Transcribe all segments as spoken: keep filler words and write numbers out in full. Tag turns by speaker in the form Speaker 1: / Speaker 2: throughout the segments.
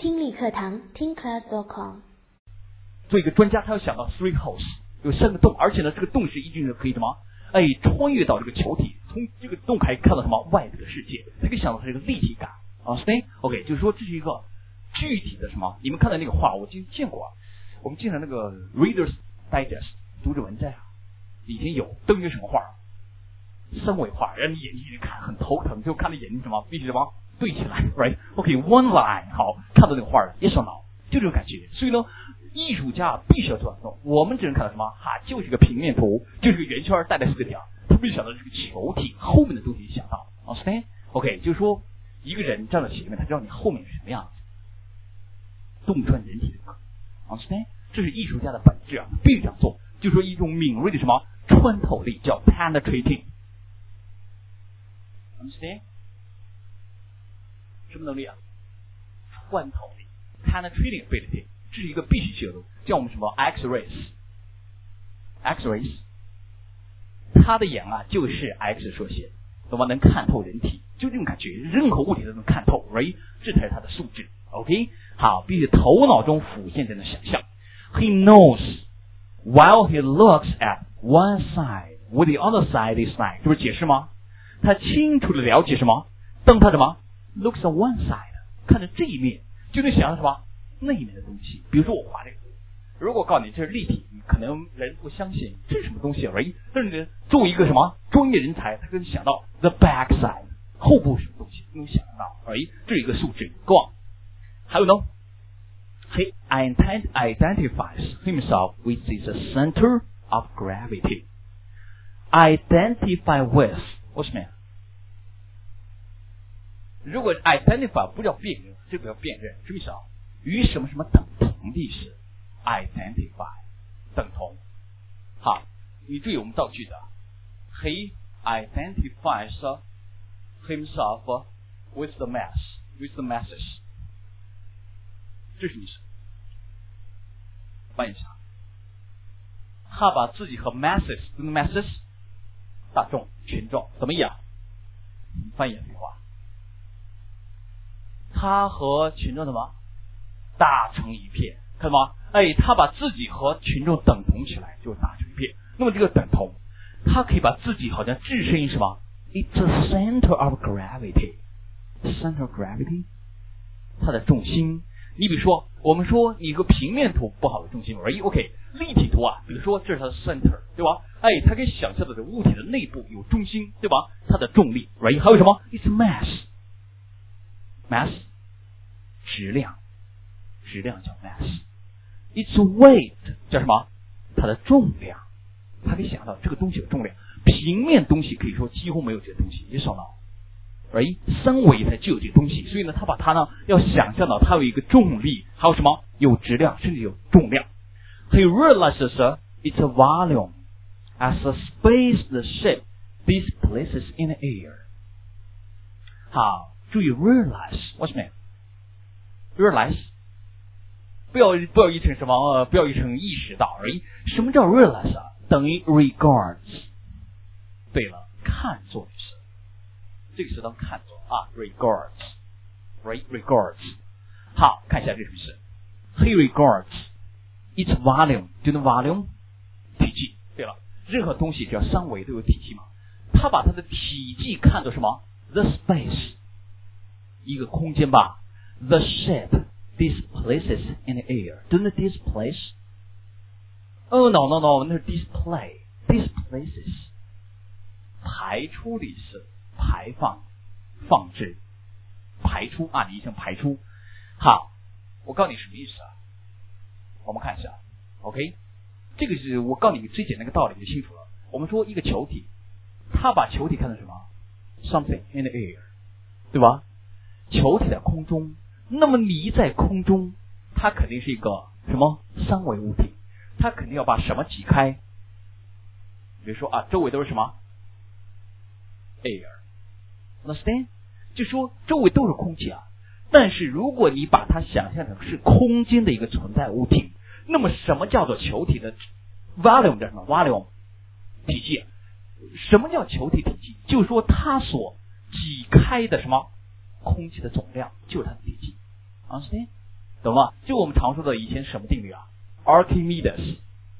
Speaker 1: 听力课堂听 class dot com。
Speaker 2: 做一个专家，他要想到 three holes， 有三个洞，而且呢，这个洞是一定是可以什么？哎，穿越到这个球体，从这个洞可以看到什么外部的世界，他可以想到它这个立体感啊。stay OK， 就是说这是一个具体的什么？你们看到那个画，我经见过啊。我们经常那个 Reader's Digest 读者文摘啊，以前有登一个什么画？三维画，让你眼睛一直看很头疼，就看的眼睛什么必须什么对起来 ，right？ OK，one line， 好，看到那个画了 ，yes or no， 就这种感觉。所以呢，艺术家必须要做到，我们只能看到什么？哈，就是个平面图，就是个圆圈带来四个点，他必须想到这个球体后面的东西想到 ，understand？ OK， 就是说一个人站在前面，他知道你后面是什么样子，洞穿人体的可 ，understand？ 这是艺术家的本质啊，必须这样做，就是说一种敏锐的什么穿透力，叫 penetrating。understand？ 什么能力啊？穿透力 ，penetrating ability， 这是一个必须学的，叫我们什么 X-rays，X-rays， 它的眼啊就是 X 缩写，懂吗？能看透人体，就这种感觉，任何物体都能看透 ，right？ 这才是它的素质 ，OK？ 好，必须头脑中浮现这种想象。He knows while he looks at one side, what the other side is like， 这不是解释吗？他清楚的了解什么？当他什么 looks at one side， 看着这一面，就能想象什么那一面的东西。比如说我画这个，如果我告诉你这是立体，可能人不相信这是什么东西而已。但是呢，作为一个什么专业人才，他可以想到 the back side 后部什么东西，能想到而已。这是一个素质。Go on， 还有呢 ，he identifies himself with the center of gravity. Identify with 为什么呀？如果 identify 不叫辨认，这个叫辨认，什么意思啊？与什么什么等同的意思 ，identify 等同。好，你注意我们造句的 ，he identifies himself with the mass, with the masses， 这是意思。翻译一下，他把自己和 masses 跟 masses 大众群众怎么样？翻译这句话。他和群众什么打成一片，看到吗？哎，他把自己和群众等同起来，就打成一片。那么这个等同，他可以把自己好像置身于什么 ？It's the center of gravity. Center of gravity， 它的重心。你比如说，我们说你一个平面图不好的重心而已 ，OK？ 立体图啊，比如说这是它的 center， 对吧？哎，它可以想象到这物体的内部有中心，对吧？它的重力 ，right？ 还有什么 ？It's mass。mass 质量，质量叫 mass。Its weight 叫什么？它的重量。它可以想到这个东西有重量。平面东西可以说几乎没有这个东西，你少脑。right？ 三维它就有这个东西，所以呢，他把它呢要想象到它有一个重力，还有什么？有质量，甚至有重量。He realizes its volume as the space the ship displaces in the air。好，注意 realize， 为什么呀？ realize 不要不要译成什么、呃、不要译成意识到而已。什么叫 realize 啊？等于 regards。对了，看作的是这个是当看作啊 regards right regards。 好，看一下这什么是 he regards its volume 就是 volume 体积。对了，任何东西只要三维都有体积嘛，他把它的体积看作什么 the space 一个空间吧。The ship displaces in the air. Doesn't it displace? Oh no no no, 那是 display. Displaces. 排出的意思，排放、放置、排出啊，你一声排出。好，我告诉你什么意思啊？我们看一下 ，OK？ 这个是我告诉你最简单的道理就清楚了。我们说一个球体，他把球体看成什么 ？Something in the air， 对吧？球体在空中。那么你在空中，它肯定是一个什么三维物体，它肯定要把什么挤开？比如说啊，周围都是什么 air，understand？ 就说周围都是空气啊。但是如果你把它想象成是空间的一个存在物体，那么什么叫做球体的 volume 叫什么 volume 体积？什么叫球体体积？就是说它所挤开的什么空气的总量，就是它的体积。understand？ 懂吗？就我们常说的以前什么定律啊 ？Archimedes。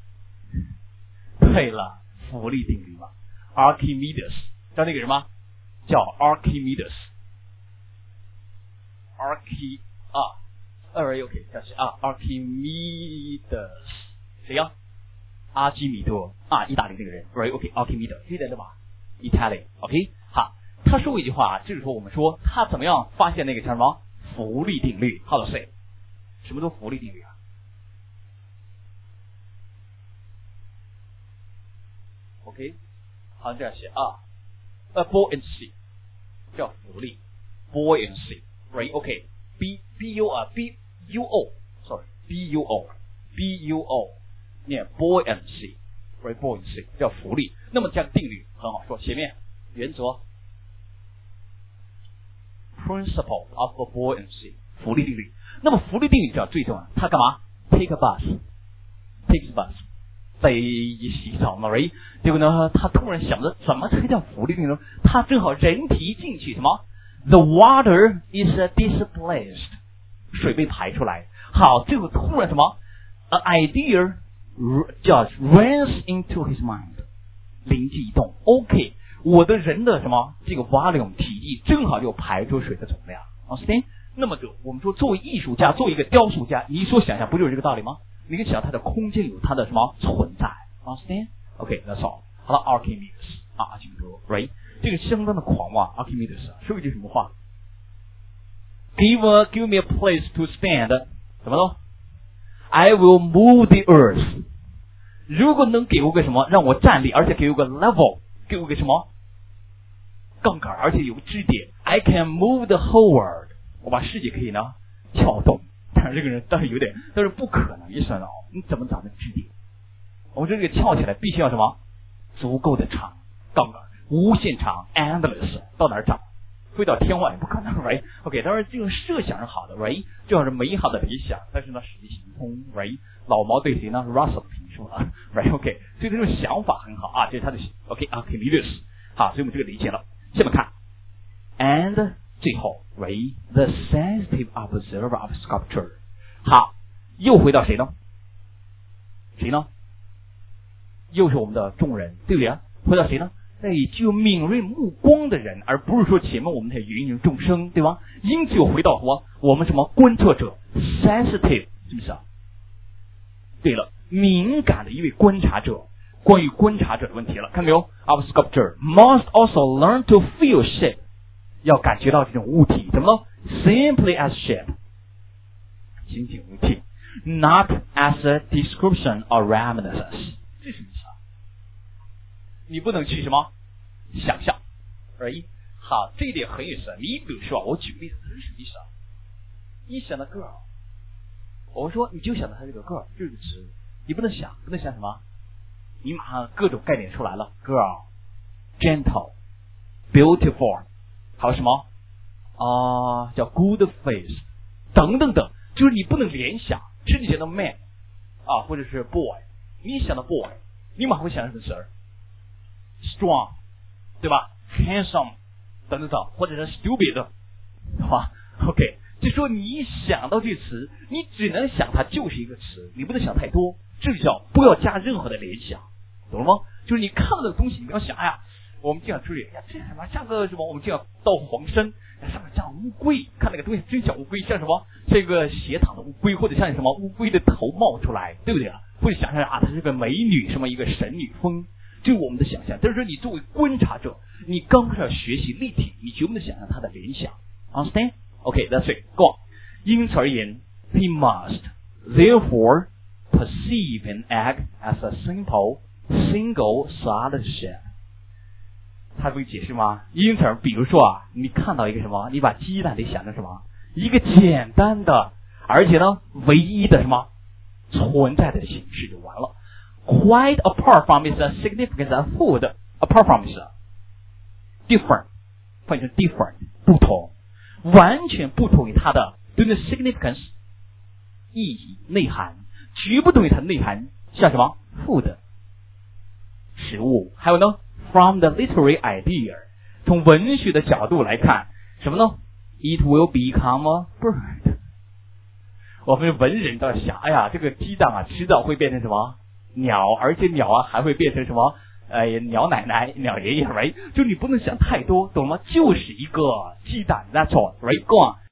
Speaker 2: 对了，浮力定律嘛 ，Archimedes 叫那个什么？叫 Archimedes。Archi 啊，二 OK 叫谁啊 ？Archimedes 谁呀？阿基米德啊，意大利那个人 ，right OK，Archimedes 记得的吧 ？Italy OK， 好，他说过一句话，就是说我们说他怎么样发现那个叫什么浮力定律 ？How to say？ 什么叫浮力定律啊 ？OK， 好，这样写啊，呃 ，buoyancy 叫浮力 ，buoyancy，right OK，B B U 啊 B U O，sorry B U O B U O。念 buoyancy，right buoyancy 叫浮力。那么这样定律很好说，前面原则 principle of buoyancy 浮力定律。那么浮力定律叫最重要，它干嘛 ？Take a bus，take a bus， 被洗澡嘛 ，right？ 结果呢，他突然想着怎么才叫浮力定律？他正好人体进去什么 ？The water is displaced， 水被排出来。好，最后突然什么 ？An idea just runs into his mind， 灵机一动 ，OK， 我的人的什么这个 volume 体积正好就排出水的总量 ，understand？ 那么就我们说，作为艺术家，作为一个雕塑家，你所想象不就是这个道理吗？你可以想象它的空间有它的什么存在 ，understand？OK，that's all。好了 ，Archimedes 啊，阿基米德 ，right？ 这个相当的狂妄 ，Archimedes 说一句什么话 ？Give a, give me a place to stand， 怎么了 ？I will move the earth。如果能给我个什么，让我站立，而且给我个 level， 给我个什么杠杆，而且有个支点 ，I can move the whole world， 我把世界可以呢撬动。但是这个人倒是有点，但是不可能，一算哦，你怎么长的支点？我们说这个撬起来必须要什么？足够的长，杠杆无限长 ，endless， 到哪儿长？飞到天外也不可能 ，right？ OK， 当然这种设想是好的 ，right？ 就像是美好的理想，但是呢，实际行不通 ，right？ 老毛对谁呢 ？Russell 评说了 ，right？OK， 所以这种想法很好啊，这是他的 OK，Archimedes， 好，所以我们这个理解了。下面看 ，and 最后 ，right？The sensitive observer of sculpture， 好，又回到谁呢？谁呢？又是我们的众人，对不对啊？回到谁呢？那具有敏锐目光的人，而不是说前面我们的芸芸众生，对吧？因此又回到什么？我们什么观测者 ，sensitive， 是不是啊？对了，敏感的一位观察者，关于观察者的问题了，看没有 ？Our sculptor must also learn to feel shape， 要感觉到这种物体，怎么了 ？Simply as shape， 仅仅物体 ，not as a description or reminiscence， 这是什么意思啊？你不能去什么想象而已。好，这一点很有意思。你比如说，我举个例子，这是什么意思啊？你想到 girl， 我说你就想到它这个 girl 这个词，你不能想，不能想什么？你马上各种概念出来了 ，girl、gentle、beautiful， 还有什么啊、呃？叫 good face 等等等，就是你不能联想。是你想到 man 啊，或者是 boy， 你想到 boy， 你马上会想到什么词儿？ strong， 对吧 ？handsome 等等等，或者是 stupid， 好吧 ？OK， 就说你想到这个词，你只能想它就是一个词，你不能想太多，这就叫不要加任何的联想，懂了吗？就是你看到的东西，你不要想，哎呀，我们经常注意，哎呀，这什么像个什么？我们经常到黄山，上面像乌龟，看那个东西真像乌龟，像什么？这个斜躺的乌龟，或者像什么乌龟的头冒出来，对不对啊？会想象啊，她是个美女，什么一个神女风。就我们的想象，但是说你作为观察者，你刚开始学习立体，你绝不能想象它的联想 ，understand？ OK， that's it， go on。因此而言 ，he must therefore perceive an egg as a simple single solid shape。他会解释吗？因此而，比如说啊，你看到一个什么，你把鸡蛋得想成什么？一个简单的，而且呢，唯一的什么存在的形式就完了。Quite apart from its significance of food, apart from its different， 换成 different 不同，完全不同于它的对的 significance 意义内涵，绝不同于它的内涵，像什么 food 食物，还有呢 from the literary idea， 从文学的角度来看，什么呢 ？It will become a bird， 我们文人都要想，哎呀，这个鸡蛋啊，迟早会变成什么鸟，而且鸟啊还会变成什么？哎，鸟奶奶、鸟爷爷，right？就你不能想太多，懂吗？就是一个鸡蛋 ，that's all，right？Go on。